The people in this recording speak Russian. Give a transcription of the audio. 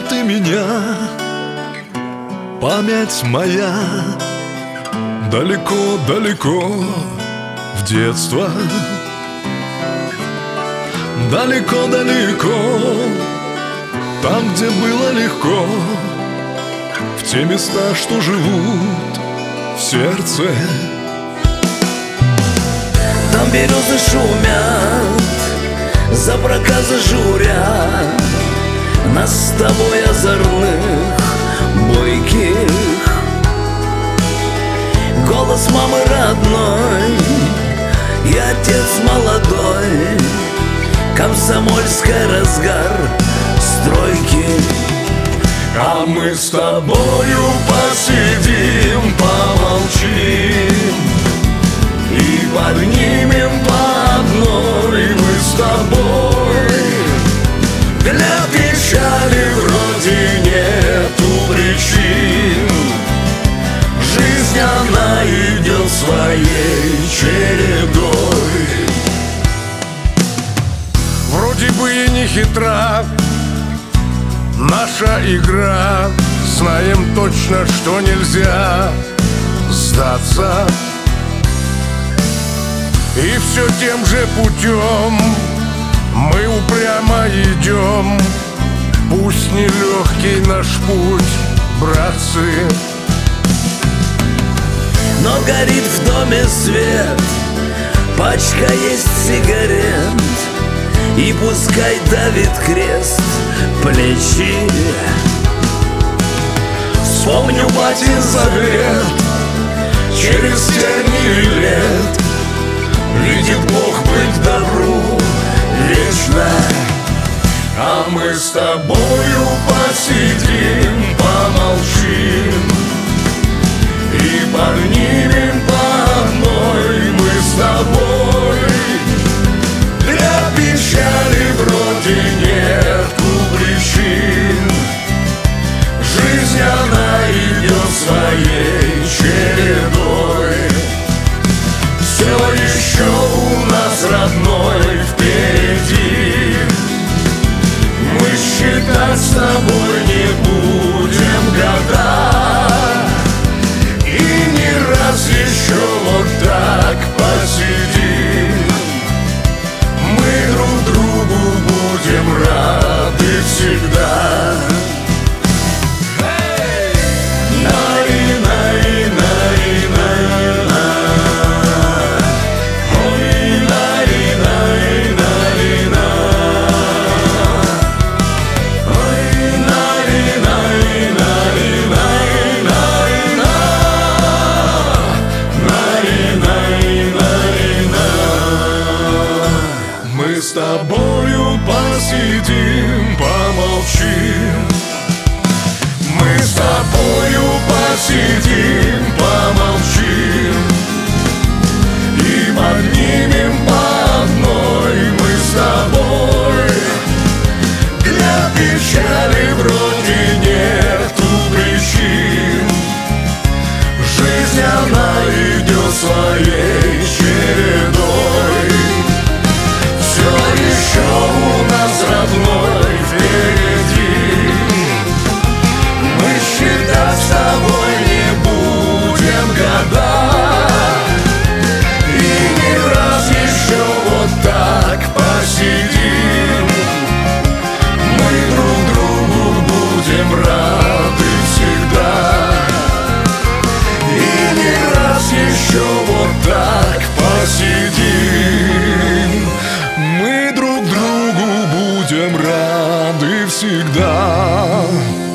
ты меня, память моя, далеко-далеко в детство. Далеко-далеко, там, где было легко, в те места, что живут в сердце. Там березы шумят, за проказы журят нас с тобой озорных, бойких. Голос мамы родной и отец молодой, комсомольский разгар стройки. А мы с тобою посидим, помолчим и поднимем по одной. Мы с тобой для печали вроде нету причин. Жизнь она идет своей чередой. Вроде бы и не хитра наша игра, знаем точно, что нельзя сдаться. И все тем же путем мы упрямо идем. Пусть нелегкий наш путь, братцы, но горит в доме свет, пачка есть сигарет, и пускай давит крест плечи. вспомню батин завет, через тернии лет видит Бог быть добру вечно. А мы с тобою посидим, помолчим и поднимем по одной. Мы с тобой для печали вроде нету причин. Жизнь она идет своей чередой. Все еще у нас родной впереди. Мы считать с тобой не будем года, и не раз еще вот так посидим. Мы друг другу будем рады всегда. Мы с тобою посидим, помолчим. Мы с тобою посидим, помолчим и поднимем по одной. Мы с тобой для печали вроде нету причин. Жизнь она идет своей чередой. Еще у нас родной впереди. Мы считать с тобой не будем года, и не раз еще вот так посидим. Мы друг другу будем рады всегда, и не раз еще вот так посидим. Мы друг другу будем рады всегда.